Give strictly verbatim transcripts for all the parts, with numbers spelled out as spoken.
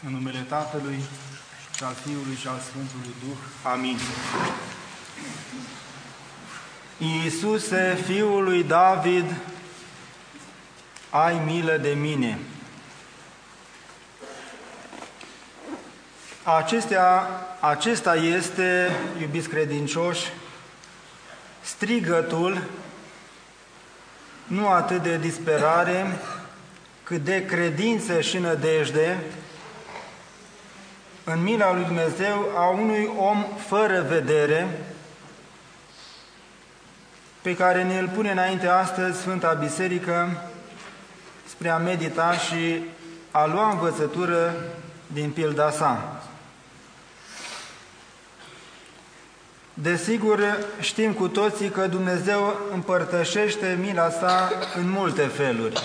În numele Tatălui și al Fiului și al Sfântului Duh. Amin. Iisuse, Fiul lui David, ai milă de mine. Acestea, acesta este, iubiți credincioși, strigătul nu atât de disperare, cât de credință și nădejde în mila lui Dumnezeu a unui om fără vedere, pe care ne-l pune înainte astăzi Sfânta Biserică spre a medita și a lua învățătură din pilda sa. Desigur, știm cu toții că Dumnezeu împărtășește mila sa în multe feluri,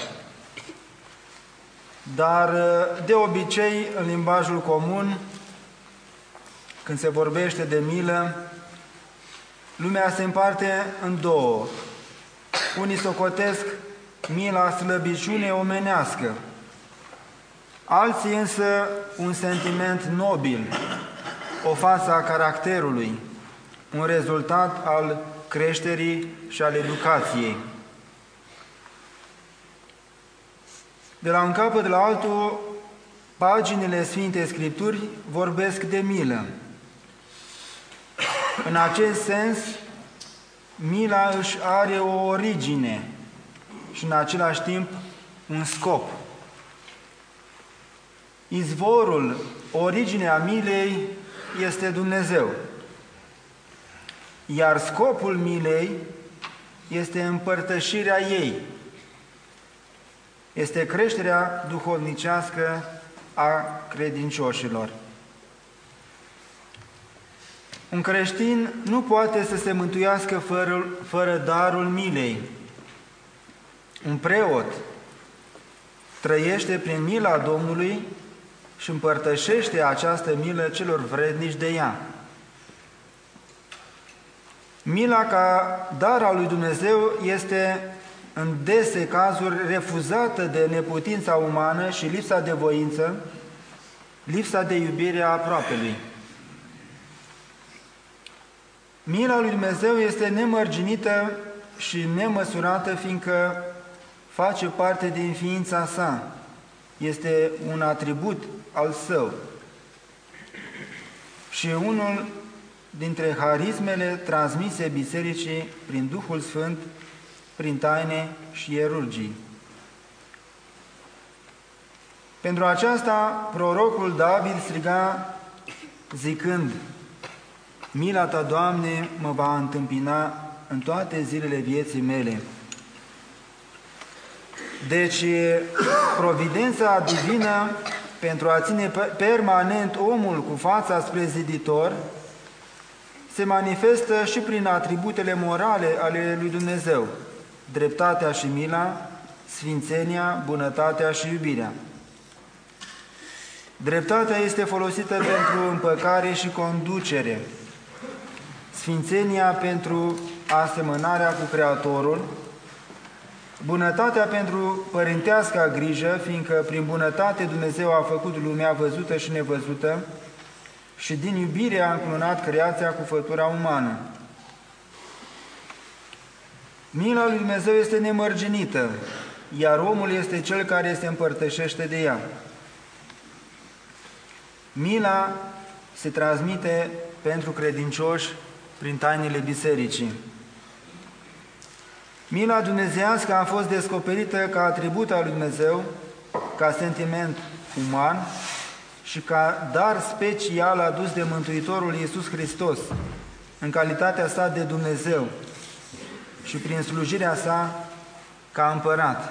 dar de obicei, în limbajul comun, când se vorbește de milă, lumea se împarte în două. Unii socotesc mila slăbiciune omenească, alții însă un sentiment nobil, o față a caracterului, un rezultat al creșterii și al educației. De la un capăt la altul, paginile Sfintei Scripturi vorbesc de milă. În acest sens, mila își are o origine și în același timp un scop. Izvorul, originea milei este Dumnezeu, iar scopul milei este împărtășirea ei, este creșterea duhovnicească a credincioșilor. Un creștin nu poate să se mântuiască fără, fără darul milei. Un preot trăiește prin mila Domnului și împărtășește această milă celor vrednici de ea. Mila ca dar al lui Dumnezeu este în dese cazuri refuzată de neputința umană și lipsa de voință, lipsa de iubire a aproapelui. Mila lui Dumnezeu este nemărginită și nemăsurată, fiindcă face parte din ființa sa, este un atribut al său și unul dintre harismele transmise Bisericii prin Duhul Sfânt, prin taine și ierurgii. Pentru aceasta, prorocul David striga zicând: mila ta, Doamne, mă va întâmpina în toate zilele vieții mele. Deci, providența divină pentru a ține permanent omul cu fața spre ziditor se manifestă și prin atributele morale ale lui Dumnezeu: dreptatea și mila, sfințenia, bunătatea și iubirea. Dreptatea este folosită pentru împăcare și conducere, sfințenia pentru asemănarea cu Creatorul, bunătatea pentru părinteasca grijă, fiindcă prin bunătate Dumnezeu a făcut lumea văzută și nevăzută și din iubire a încununat creația cu făptura umană. Mila lui Dumnezeu este nemărginită, iar omul este cel care se împărtășește de ea. Mila se transmite pentru credincioși prin tainele bisericii. Mila dumnezeiască a fost descoperită ca atribut al lui Dumnezeu, ca sentiment uman și ca dar special adus de Mântuitorul Iisus Hristos, în calitatea sa de Dumnezeu și prin slujirea sa ca împărat.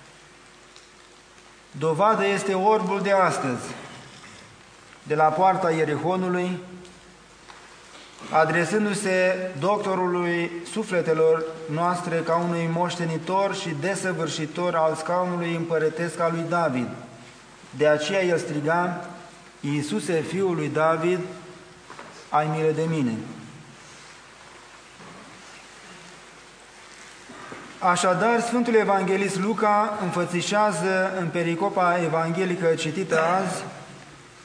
Dovadă este orbul de astăzi, de la poarta Ierihonului, adresându-se doctorului sufletelor noastre ca unui moștenitor și desăvârșitor al scaunului împărătesc al lui David. De aceea el striga: Iisuse, Fiul lui David, ai milă de mine. Așadar, Sfântul Evanghelist Luca înfățișează în pericopa evanghelică citită azi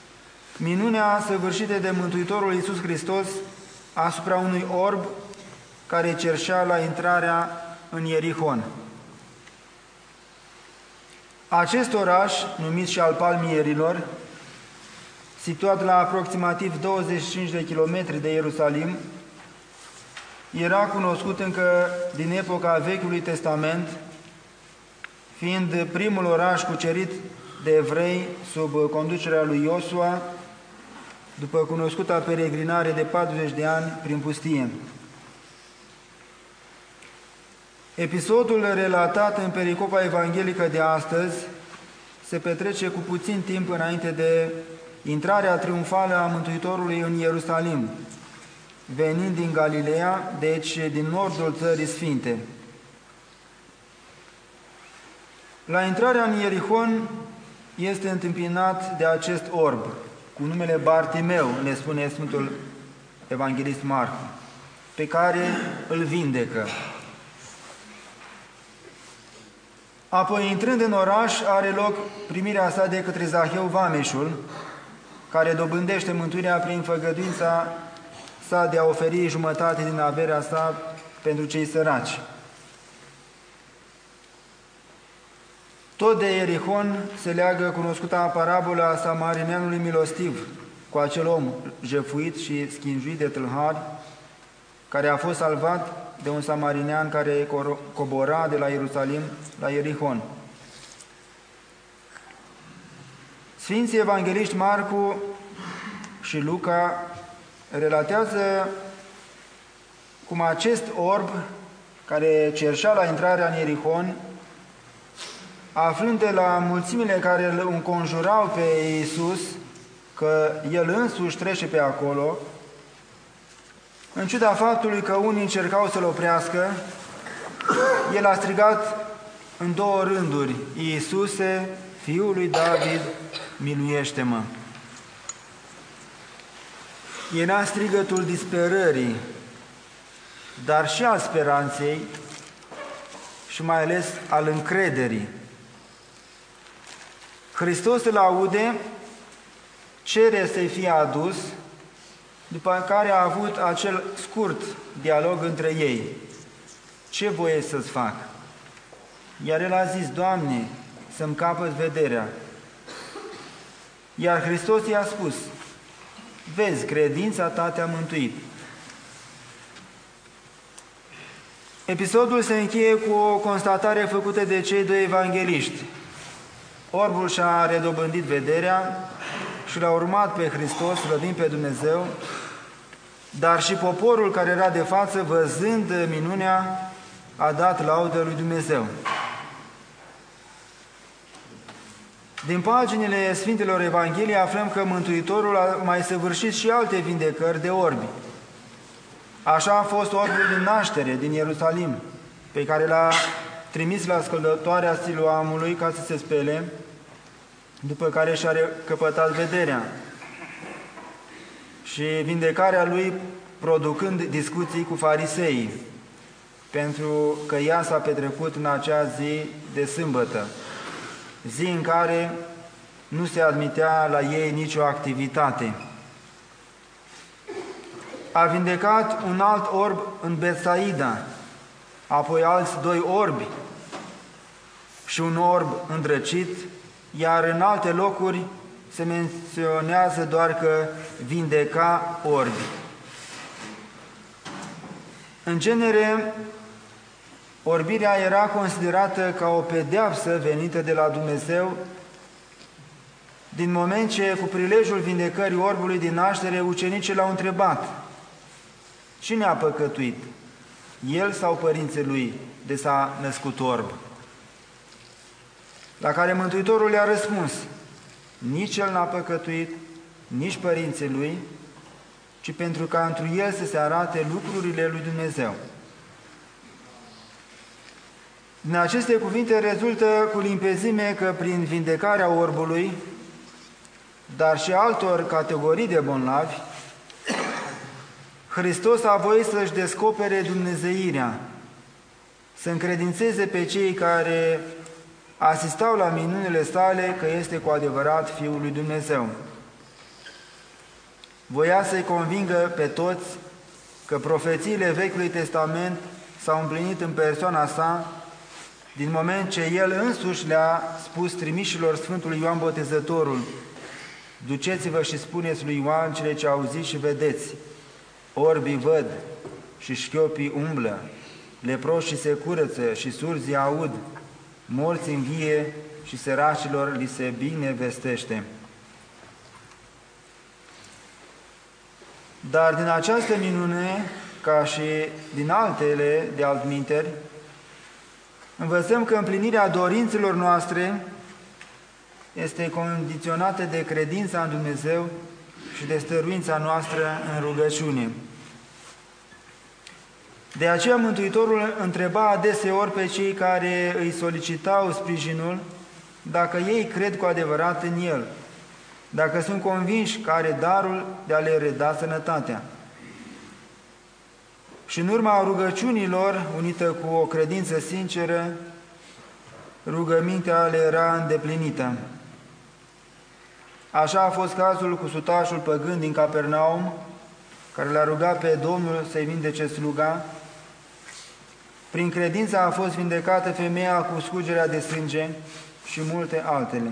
minunea săvârșită de Mântuitorul Iisus Hristos asupra unui orb care cerșea la intrarea în Ierihon. Acest oraș, numit și al palmierilor, situat la aproximativ douăzeci și cinci de kilometri de Ierusalim, era cunoscut încă din epoca Vechiului Testament, fiind primul oraș cucerit de evrei sub conducerea lui Iosua, după cunoscuta peregrinare de patruzeci de ani prin pustie. Episodul relatat în pericopa evanghelică de astăzi se petrece cu puțin timp înainte de intrarea triumfală a Mântuitorului în Ierusalim, venind din Galileea, deci din nordul Țării Sfinte. La intrarea în Ierihon este întâmpinat de acest orb, cu numele Bartimeu, ne spune Sfântul Evanghelist Marcu, pe care îl vindecă. Apoi, intrând în oraș, are loc primirea sa de către Zaheu Vameșul, care dobândește mântuirea prin făgăduința sa de a oferi jumătate din averea sa pentru cei săraci. Tot de Ierihon se leagă cunoscuta parabola a samarineanului milostiv, cu acel om jefuit și schinjuit de tâlhari, care a fost salvat de un samarinean care cobora de la Ierusalim la Ierihon. Sfinții evangeliști Marcu și Luca relatează cum acest orb, care cerșea la intrarea în Ierihon, aflând de la mulțimile care îl înconjurau pe Iisus, că El însuși trece pe acolo, în ciuda faptului că unii încercau să-L oprească, El a strigat în două rânduri: Iisuse, Fiul lui David, miluiește-mă! Era strigătul disperării, dar și al speranței și mai ales al încrederii. Hristos îl aude, cere să-i fie adus, după care a avut acel scurt dialog între ei. Ce voie să-ți fac? Iar el a zis: Doamne, să-mi capăt vederea. Iar Hristos i-a spus: vezi, credința ta te-a mântuit. Episodul se încheie cu o constatare făcută de cei doi evangeliști. Orbul și-a redobândit vederea și l-a urmat pe Hristos, slăvind pe Dumnezeu, dar și poporul care era de față, văzând minunea, a dat laudă lui Dumnezeu. Din paginile Sfintelor Evangheliei aflăm că Mântuitorul a mai săvârșit și alte vindecări de orbi. Așa a fost orbul din naștere, din Ierusalim, pe care l-a trimis la scăldătoarea Siloamului ca să se spele, după care și-a recăpătat vederea. Și vindecarea lui producând discuții cu fariseii, pentru că ea s-a petrecut în acea zi de sâmbătă, zi în care nu se admitea la ei nicio activitate. A vindecat un alt orb în Betsaida, apoi alți doi orbi și un orb îndrăcit, iar în alte locuri se menționează doar că vindeca orbi. În genere, orbirea era considerată ca o pedeapsă venită de la Dumnezeu, din moment ce, cu prilejul vindecării orbului din naștere, ucenicii l-au întrebat: cine a păcătuit, el sau părinții lui, de s-a născut orb? La care Mântuitorul le-a răspuns: nici el n-a păcătuit, nici părinții lui, ci pentru ca întru el să se arate lucrurile lui Dumnezeu. Din aceste cuvinte rezultă cu limpezime că prin vindecarea orbului, dar și altor categorii de bolnavi, Hristos a voit să-și descopere dumnezeirea, să încredințeze pe cei care asistau la minunile sale că este cu adevărat Fiul lui Dumnezeu. voia să-i convingă pe toți că profețiile Vechiului Testament s-au împlinit în persoana sa, din moment ce el însuși le-a spus trimișilor Sfântului Ioan Botezătorul: duceți-vă și spuneți lui Ioan cele ce auziți și vedeți, orbii văd și șchiopii umblă, leproșii se curăță și surzii aud, morți învie și săracilor li se binevestește. Dar din această minune, ca și din altele de altminteri, învățăm că împlinirea dorințelor noastre este condiționată de credința în Dumnezeu și de stăruința noastră în rugăciune. De aceea Mântuitorul întreba adeseori pe cei care îi solicitau sprijinul dacă ei cred cu adevărat în El, dacă sunt convinși că are darul de a le reda sănătatea. Și în urma rugăciunilor, unită cu o credință sinceră, rugămintea le era îndeplinită. Așa a fost cazul cu sutașul păgân din Capernaum, care l-a rugat pe Domnul să-i vindece sluga. Prin credință a fost vindecată femeia cu scurgerea de sânge și multe altele.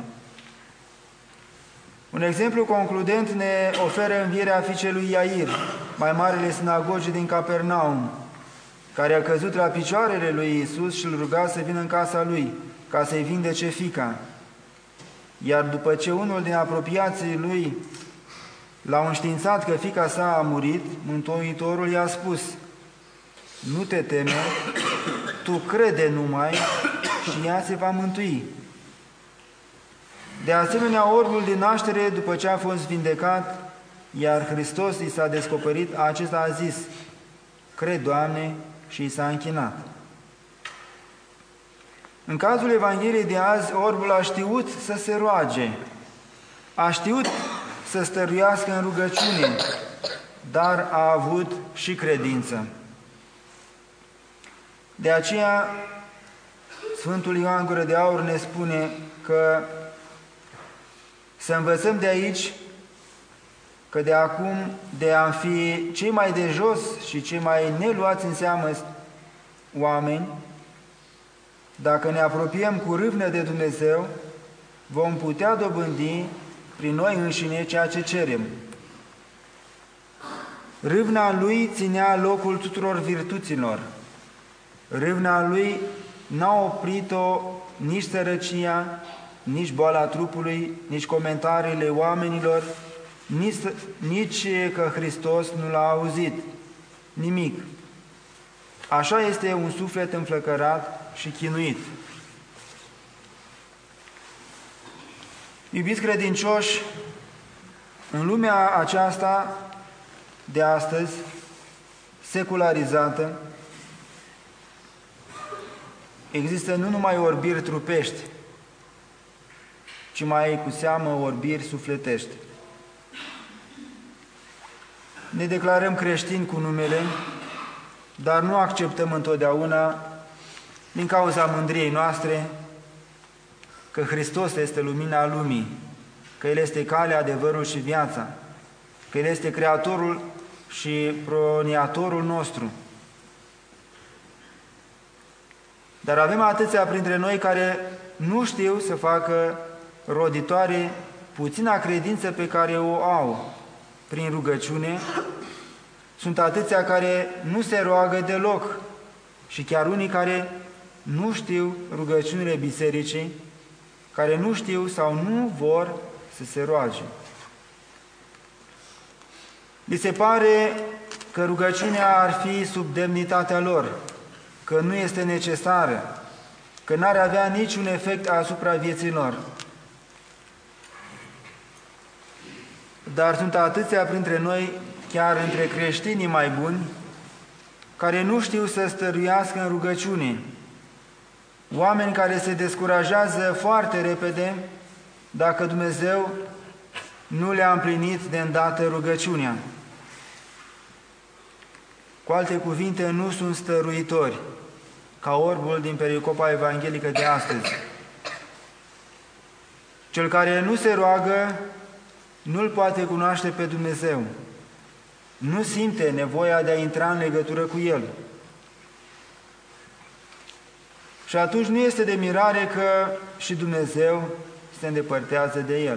Un exemplu concludent ne oferă învierea fiicei lui Iair, mai marele sinagogii din Capernaum, care a căzut la picioarele lui Iisus și îl ruga să vină în casa lui, ca să-i vindece fiica. Iar după ce unul din apropiații lui l-a înștiințat că fiica sa a murit, Mântuitorul i-a spus: nu te teme, tu crede numai și ea se va mântui. De asemenea, orbul din naștere, după ce a fost vindecat, iar Hristos i s-a descoperit, acesta a zis: cred, Doamne, și i s-a închinat. În cazul Evangheliei de azi, orbul a știut să se roage, a știut să stăruiască în rugăciune, dar a avut și credință. De aceea, Sfântul Ioan Gură de Aur ne spune că să învățăm de aici că de acum, de a fi cei mai de jos și cei mai neluați în seamă oameni, dacă ne apropiem cu râvnă de Dumnezeu, vom putea dobândi prin noi înșine ceea ce cerem. Râvna Lui ținea locul tuturor virtuților. Râvna Lui n-a oprit-o nici sărăcia, nici boala trupului, nici comentariile oamenilor, nici, nici că Hristos nu l-a auzit. Nimic. Așa este un suflet înflăcărat și chinuit. Iubiți credincioși, în lumea aceasta de astăzi, secularizată, există nu numai orbiri trupești, ci mai cu seamă orbiri sufletești. Ne declarăm creștini cu numele, dar nu acceptăm întotdeauna, din cauza mândriei noastre, că Hristos este lumina lumii, că El este calea, adevărul și viața, că El este Creatorul și proniatorul nostru. Dar avem atâția printre noi care nu știu să facă roditoare puțina credință pe care o au prin rugăciune. Sunt atâția care nu se roagă deloc și chiar unii care nu știu rugăciunile bisericii, care nu știu sau nu vor să se roage. Li se pare că rugăciunea ar fi sub demnitatea lor, că nu este necesară, că n-ar avea niciun efect asupra vieții lor. Dar sunt atâția printre noi, chiar între creștinii mai buni, care nu știu să stăruiască în rugăciune, oameni care se descurajează foarte repede dacă Dumnezeu nu le-a împlinit de îndată rugăciunea. Cu alte cuvinte, nu sunt stăruitori, ca orbul din pericopa evanghelică de astăzi. Cel care nu se roagă nu-L poate cunoaște pe Dumnezeu, nu simte nevoia de a intra în legătură cu El. Și atunci nu este de mirare că și Dumnezeu se îndepărtează de El.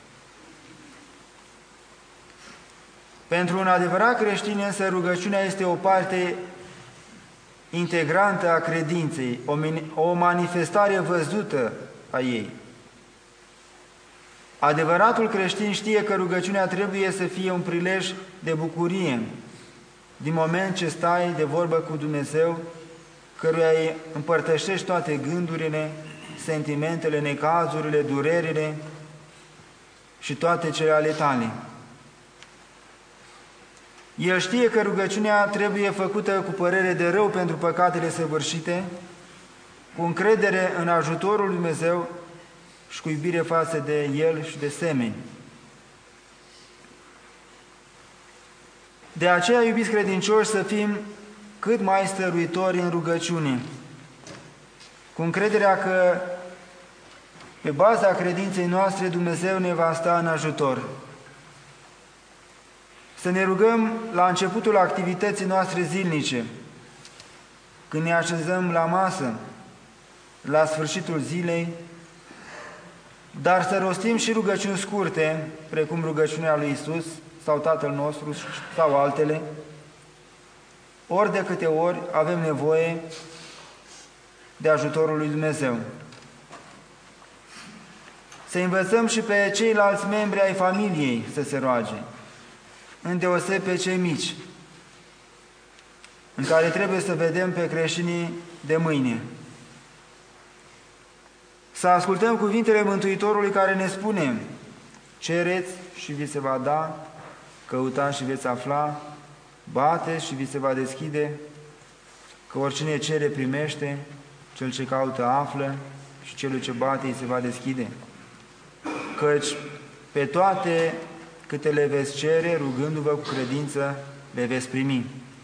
Pentru un adevărat creștin însă rugăciunea este o parte integrantă a credinței, o manifestare văzută a ei. Adevăratul creștin știe că rugăciunea trebuie să fie un prilej de bucurie, din moment ce stai de vorbă cu Dumnezeu, căruia îi împărtășești toate gândurile, sentimentele, necazurile, durerile și toate cele ale tale. El știe că rugăciunea trebuie făcută cu părere de rău pentru păcatele săvârșite, cu încredere în ajutorul lui Dumnezeu și cu iubire față de El și de semeni. De aceea, iubiți credincioși, să fim cât mai stăruitori în rugăciune, cu încrederea că pe baza credinței noastre Dumnezeu ne va sta în ajutor. Să ne rugăm la începutul activității noastre zilnice, când ne așezăm la masă, la sfârșitul zilei, dar să rostim și rugăciuni scurte, precum rugăciunea lui Iisus sau Tatăl nostru sau altele, ori de câte ori avem nevoie de ajutorul lui Dumnezeu. Să învățăm și pe ceilalți membri ai familiei să se roage, îndeoseb pe cei mici, în care trebuie să vedem pe creștinii de mâine. Să ascultăm cuvintele Mântuitorului care ne spune: cereți și vi se va da, căutați și veți afla, bateți și vi se va deschide, că oricine cere primește, cel ce caută află și celui ce bate îi se va deschide. Căci pe toate câte le veți cere, rugându-vă cu credință, le veți primi.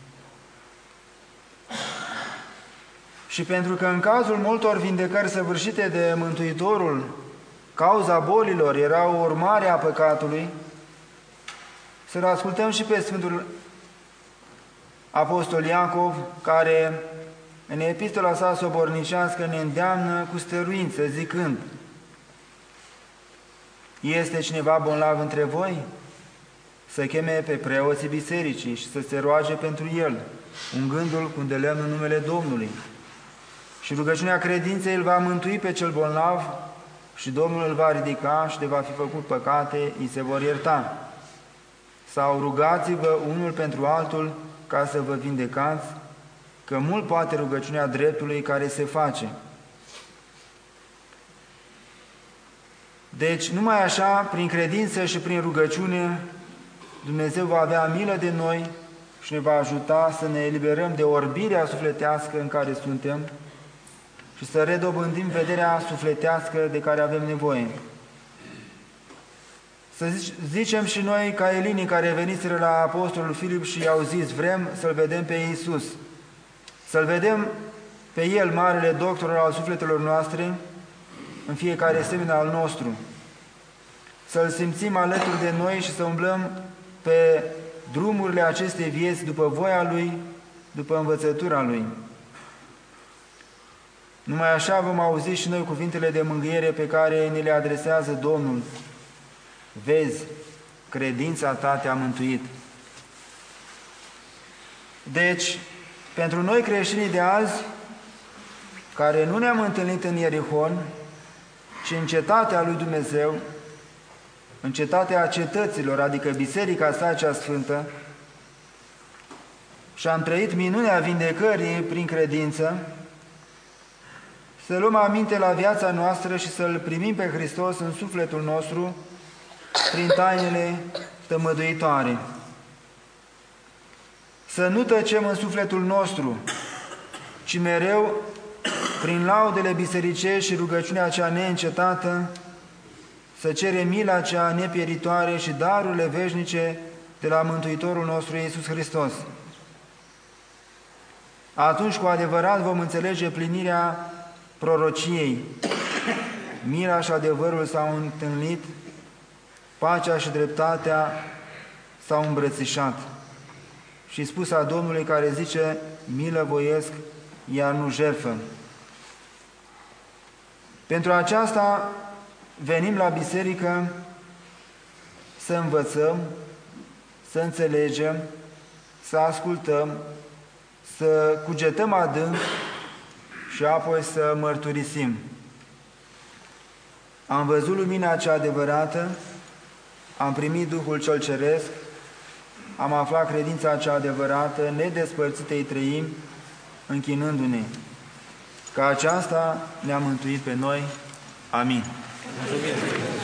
Și pentru că în cazul multor vindecări săvârșite de Mântuitorul, cauza bolilor era o urmare a păcatului, să-l ascultăm și pe Sfântul Apostol Iacov, care în epistola sa sobornicească ne îndeamnă cu stăruință, zicând: este cineva bolnav între voi? Să cheme pe preoții bisericii și să se roage pentru el, ungându-l cu îndelemn în numele Domnului. Și rugăciunea credinței îl va mântui pe cel bolnav și Domnul îl va ridica și de va fi făcut păcate, îi se vor ierta. Sau rugați-vă unul pentru altul ca să vă vindecați, că mult poate rugăciunea dreptului care se face. Deci, numai așa, prin credință și prin rugăciune, Dumnezeu va avea milă de noi și ne va ajuta să ne eliberăm de orbirea sufletească în care suntem și să redobândim vederea sufletească de care avem nevoie. Să zicem și noi ca elinii care veniseră la Apostolul Filip și i-au zis: vrem să-L vedem pe Iisus, să-L vedem pe El, marele doctor al sufletelor noastre, în fiecare semen al nostru, să-L simțim alături de noi și să umblăm pe drumurile acestei vieți după voia Lui, după învățătura Lui. Numai așa vom auzi și noi cuvintele de mângâiere pe care ne le adresează Domnul: vezi, credința ta te-a mântuit. Deci, pentru noi creștinii de azi, care nu ne-am întâlnit în Ierihon, ci în cetatea lui Dumnezeu, în cetatea cetăților, adică Biserica sa cea Sfântă, și am trăit minunea vindecării prin credință, să luăm aminte la viața noastră și să-L primim pe Hristos în sufletul nostru prin tainele tămăduitoare. Să nu tăcem în sufletul nostru, ci mereu, prin laudele bisericești și rugăciunea cea neîncetată, să cerem mila cea nepieritoare și darurile veșnice de la Mântuitorul nostru Iisus Hristos. Atunci, cu adevărat, vom înțelege plinirea prorociei. Mila și adevărul s-au întâlnit pacea și dreptatea s-au îmbrățișat. Și spusa Domnului care zice, milă voiesc, iar nu jertfă. Pentru aceasta venim la biserică să învățăm, să înțelegem, să ascultăm, să cugetăm adânc și apoi să mărturisim. Am văzut lumina cea adevărată, am primit Duhul cel Ceresc, am aflat credința cea adevărată, nedespărțită îi trăim, închinându-ne. Ca aceasta ne-a mântuit pe noi. Amin. Mulțumim.